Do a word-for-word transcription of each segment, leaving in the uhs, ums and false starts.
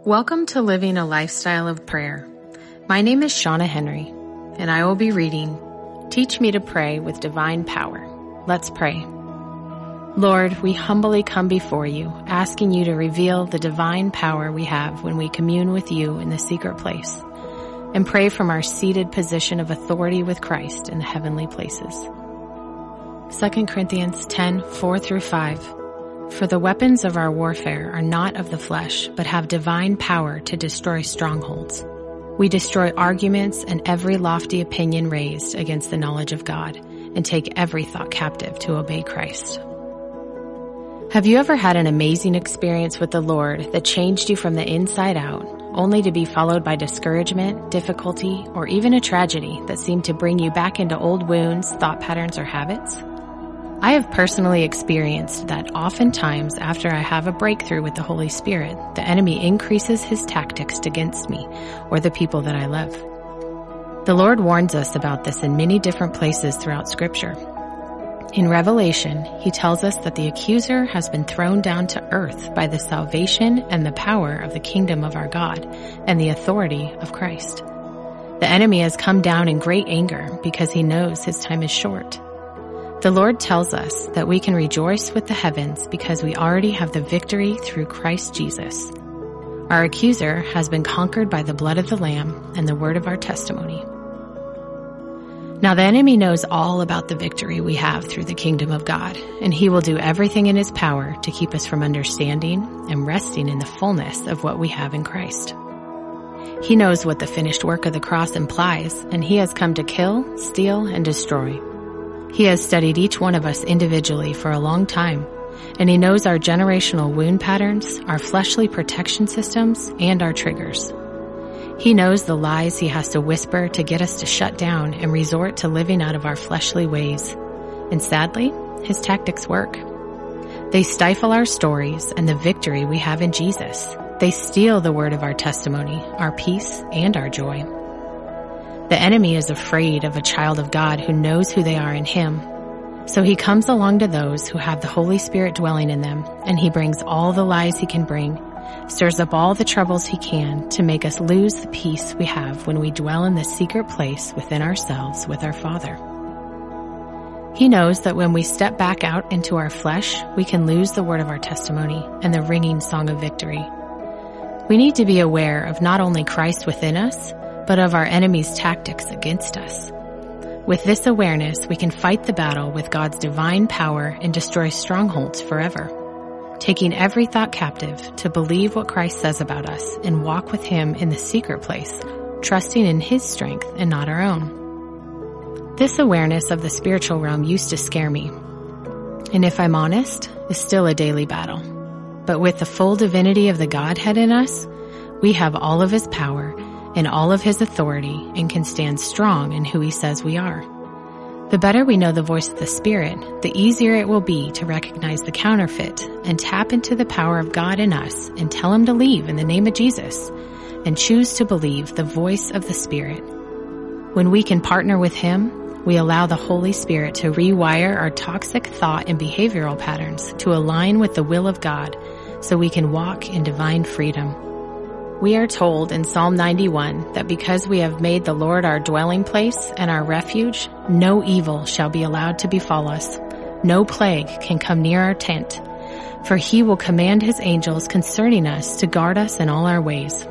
Welcome to Living a Lifestyle of Prayer. My name is Shauna Henry, and I will be reading Teach Me to Pray with Divine Power. Let's pray. Lord, we humbly come before you, asking you to reveal the divine power we have when we commune with you in the secret place, and pray from our seated position of authority with Christ in the heavenly places. Second Corinthians ten, four through five. For the weapons of our warfare are not of the flesh, but have divine power to destroy strongholds. We destroy arguments and every lofty opinion raised against the knowledge of God, and take every thought captive to obey Christ. Have you ever had an amazing experience with the Lord that changed you from the inside out, only to be followed by discouragement, difficulty, or even a tragedy that seemed to bring you back into old wounds, thought patterns, or habits? I have personally experienced that oftentimes after I have a breakthrough with the Holy Spirit, the enemy increases his tactics against me or the people that I love. The Lord warns us about this in many different places throughout Scripture. In Revelation, he tells us that the accuser has been thrown down to earth by the salvation and the power of the kingdom of our God and the authority of Christ. The enemy has come down in great anger because he knows his time is short. The Lord tells us that we can rejoice with the heavens because we already have the victory through Christ Jesus. Our accuser has been conquered by the blood of the Lamb and the word of our testimony. Now the enemy knows all about the victory we have through the kingdom of God, and he will do everything in his power to keep us from understanding and resting in the fullness of what we have in Christ. He knows what the finished work of the cross implies, and he has come to kill, steal, and destroy. He has studied each one of us individually for a long time, and he knows our generational wound patterns, our fleshly protection systems, and our triggers. He knows the lies he has to whisper to get us to shut down and resort to living out of our fleshly ways. And sadly, his tactics work. They stifle our stories and the victory we have in Jesus. They steal the word of our testimony, our peace, and our joy. The enemy is afraid of a child of God who knows who they are in him. So he comes along to those who have the Holy Spirit dwelling in them, and he brings all the lies he can bring, stirs up all the troubles he can to make us lose the peace we have when we dwell in the secret place within ourselves with our Father. He knows that when we step back out into our flesh, we can lose the word of our testimony and the ringing song of victory. We need to be aware of not only Christ within us, but of our enemy's tactics against us. With this awareness, we can fight the battle with God's divine power and destroy strongholds forever, taking every thought captive to believe what Christ says about us and walk with him in the secret place, trusting in his strength and not our own. This awareness of the spiritual realm used to scare me, and if I'm honest, is still a daily battle. But with the full divinity of the Godhead in us, we have all of his power and all of his authority and can stand strong in who he says we are. The better we know the voice of the Spirit, the easier it will be to recognize the counterfeit and tap into the power of God in us and tell him to leave in the name of Jesus and choose to believe the voice of the Spirit. When we can partner with him, we allow the Holy Spirit to rewire our toxic thought and behavioral patterns to align with the will of God so we can walk in divine freedom. We are told in Psalm ninety-one that because we have made the Lord our dwelling place and our refuge, no evil shall be allowed to befall us. No plague can come near our tent, for he will command his angels concerning us to guard us in all our ways.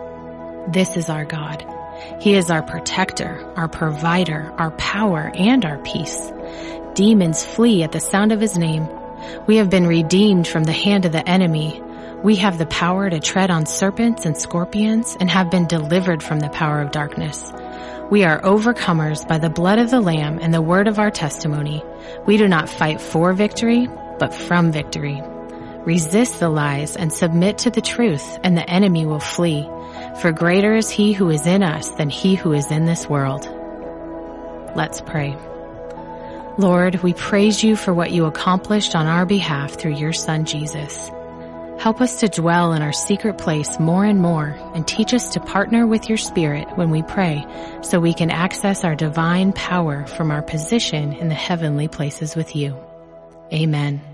This is our God. He is our protector, our provider, our power, and our peace. Demons flee at the sound of his name. We have been redeemed from the hand of the enemy. We have the power to tread on serpents and scorpions and have been delivered from the power of darkness. We are overcomers by the blood of the Lamb and the word of our testimony. We do not fight for victory, but from victory. Resist the lies and submit to the truth, and the enemy will flee. For greater is he who is in us than he who is in this world. Let's pray. Lord, we praise you for what you accomplished on our behalf through your Son, Jesus. Help us to dwell in our secret place more and more, and teach us to partner with your Spirit when we pray so we can access our divine power from our position in the heavenly places with you. Amen.